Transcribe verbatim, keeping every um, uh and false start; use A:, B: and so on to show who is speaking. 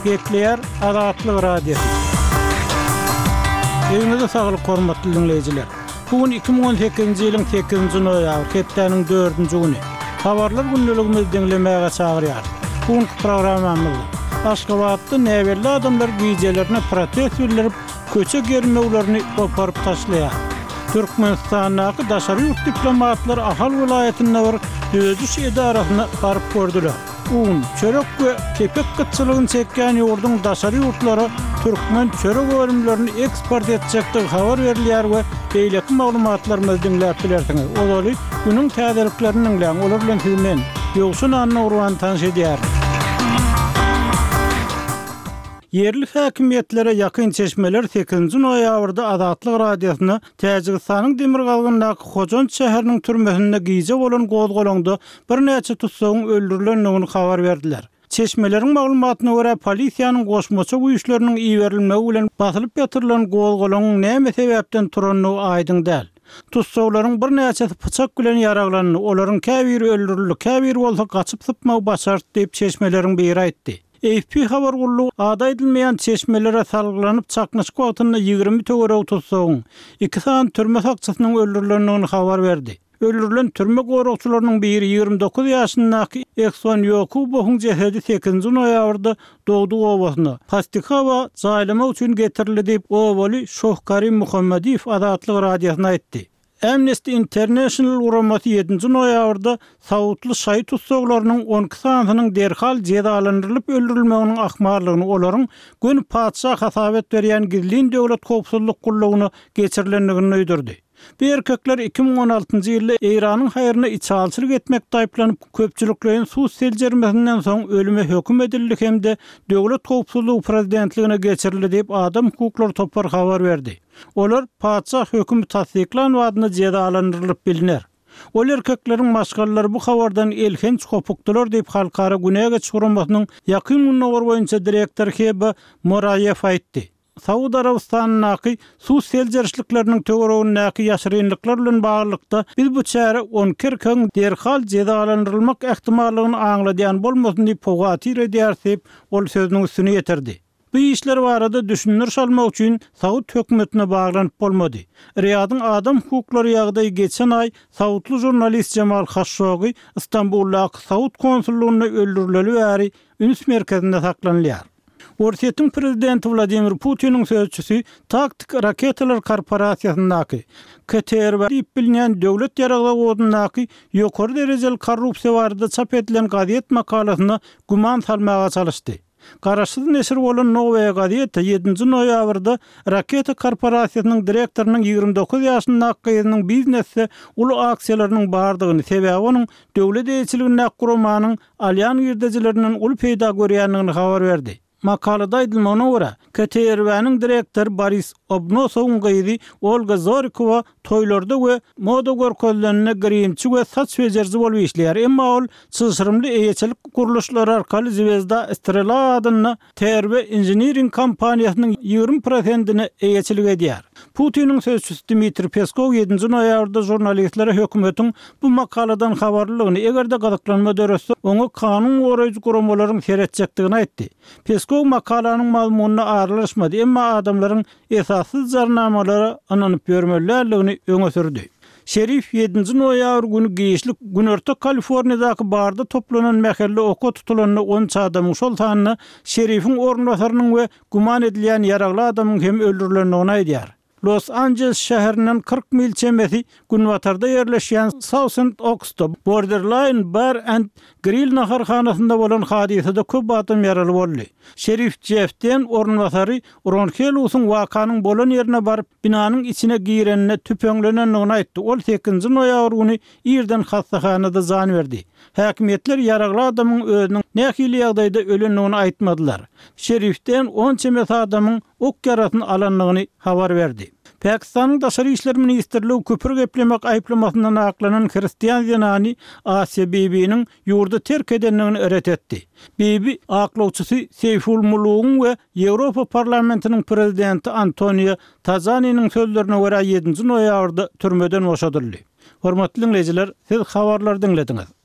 A: Gekleyer Azatlyk Radiosu. Eýinize saglyk hormatly dinleýijiler. Bugün iki bin on sekizinji ýylyň sekizinji noýabr, hepdeniň dördünji güni. Habarlar gündeligimizi dinlemäge çagyrýar. Bugünkü programmamyz Aşgabatda näberli adamlar giýjelerine protest bildirip, köçe germeglerini goparyp taşlaýar. Türkmenistanyň daşary ýurt diplomatlary Ahal vilayatynda bir döwüş edarasyna baryp gördüler. Un, çörek we kepek gıtçylygyny çekýän ýurdun daşary ýurtlary Türkmen çörek öwrümlerini eksport etjekdigi habar berilýär we beýleki maglumatlar dinläp bilersiňiz. Olaly günüň täzeliklerini dinläň, olar bilen sizmen ýogsun anna urwan tanış edýär. Yerli häkimiýetlere ýakyn çeşmeler sekizinji noýabrda Azatlyk Radiosyna Täjikistanyň Demirgalgyndaky Hojon şäheriniň türmesinde giýje bolan gozgolanda bir näçe tutsagyň öldürilendigini habar berdiler. Çeşmeleriň maglumatyna görä polisiýanyň goşmaça güýçleriniň iýerilmegi bilen basylyp ýatyrylan gozgolanyň näme sebäpden turanyny aýdyň däl. Tutsaglaryň bir näçesi pyçak bilen ýaraglanyny, olaryň käbir öldürildi, käbir bolsa gaçyp sypmagy başardy diýip çeşmelerin biri aýtdy. A F P habar gullu ada edilmeyen çeşmelere salgılanıp çaknaşık vaatında ýygrimi töwerek tutsagyň iki saat türme sakçysynyň öldürilendigini habar berdi. Öldürilen türme gorukçylarynyň biri ýygrimi dokuz ýaşyndaky Ekson Yokubowyň jehedi sekizinji noýabrda Dogdu obasyna Pastikawa jaýlamak üçin getirildi diýip owaly Şohkarim Muhammediýew Azatlyk Radiosyna aýtdy. Amnesty International uramasy ýedinji noýabrda Sawutly şaý tutsaglarynyň on iki sanatynyň derhal jedalandyrlyp öldürilmeginiň ahmarlygyny, olaryň gün padşah hasabet berýän gizlin döwlet howpsuzlyk gullugyny geçirilendigini öýdürdi. Bu erkekler iki bin on altynjy ýylda Eýranyň haýryna içalçylyk etmekde aýplanyp köpçüliklerin suw seljermesinden soň ölüme höküm edildi hemde döwlet howpsuzlygy prezidentligine geçirildi diýip Adam hukuklary topar habar berdi. Olar padşah hökümi tasdiklan wadyna jedalandyrlyp bilinär. Ol erkekleriň maşgallary bu habardan elhenç kopukdylar diýip halkara günäge çygurmasynyň ýakyn günler boýunça direktor Heba Morayev aýtdy. Saud Arabistanyň suw seljerçlikleriniň töweregindäki ýaşyrynlyklar bilen baglykda biz bu çäre on kirkeň derhal jedalandyrylmak ähtimallygyny aňladýan bolmasyn diýip pogaty edýär, ol sözüniň üstüne ýetirdi. Bu işler barada düşünür salmak üçin Saud hökümetine baglanyp bolmady. Riyadyň adam hukuklary ýagdaýy geçen ay Saudly jurnalist Jamal Khashoggi Istanbuldaky Saud konsullugyna öldürileli bäri Üns merkezinde saklanýar. Orsiýetiň prezidenti Vladimir Putiniň sözçüsü Taktik Raketalar Korporasiýasyndaky K T R diýip bilinen döwlet ýaragly godundaky ýokary derejeli korrupsiýa barada çap edilen gaziet makalasyna guman salmaga çalışdy. Garaşsyz neşir bolan Novaya Gazeta ýedinji noýabrda Raketa Korporasiýasynyň direktorynyň ýygrimi dokuz ýaşyndaky gyzynyň biznesde uly aksiýalarynyň bardygyny, sebäbi onuň döwlet eýçiliginde guramanyň alýan ýerdejilerinden uly peýda görýändigini habar berdi. Makalada aýdylmagyna görä, K T R W-nyň direktory Boris Obnosowyň gyzy Olga Zorikova toýlarda we moda görkezlerine girimçi we saç fejerji bolup işleýär. Emma ol çyşyrymly eýçilik guruluşlary arkaly Zvezda Estrela adyna T R W Engineering kompaniýasynyň ýygrimi prosentini eýçilik edýär. Putiniň sözçüsü Dmitri Peskov ýedinji noýabrda jurnalistlere hökümetiň bu makaladan habarlygyny, egerde gazaklanma döresi oňa kanun goraýjy guramalaryň seretjekdigini aýtdy. Peskov makalanyň mazmunyna aralashmady, emma adamlaryň esassyz jarnamalary ananyp bermelerligini öňe sürdi. Şerif ýedinji noýabr güni giýişlik Günörtü Kaliforniýadaky barda toplanan mähelle oka tutulanyny on üç adamyň şol tanyny şerifiň ornwasarynyň we guman edilýän ýaragly adamyň hem öldürilendigini aýdýar. Los Angeles şäherinden kırk mil çemesi Günwatarda ýerleşýän South Oxto Borderline Bar and Grill naharhanasynda bolan hadisede köp adam ýaraly boldy. Şerif Jeffden ornwasary Ronkelusyň wakanyň bolan ýerine baryp binanyň içine girenine tüpeňlenendigini aýtdy. Ol sekizinji noýabr güni ýerden hastahanada jan berdi. Häkimetler ýaragly adamyň özüniň nähili ýagdaýda ölendigini aýtmadylar. Şerifden on çemes adamyň ok yarasyny alandygyny habar berdi. Pakistanyň daşary işler ministrligi köpür geplemek aýplamasyndan aklanan Hristiýan zenany Asiya Bibi'niň ýurdu terk edenligini öret etdi. Bibi aklawçysy Seyful Mulugyň we Ýewropa parlamentiniň prezidenti Antonio Tajani'niň sözlerine görä ýedinji noýabrda türmeden boşadyldy. Hormatly dinleýijiler, siz habarlary dinlediňiz.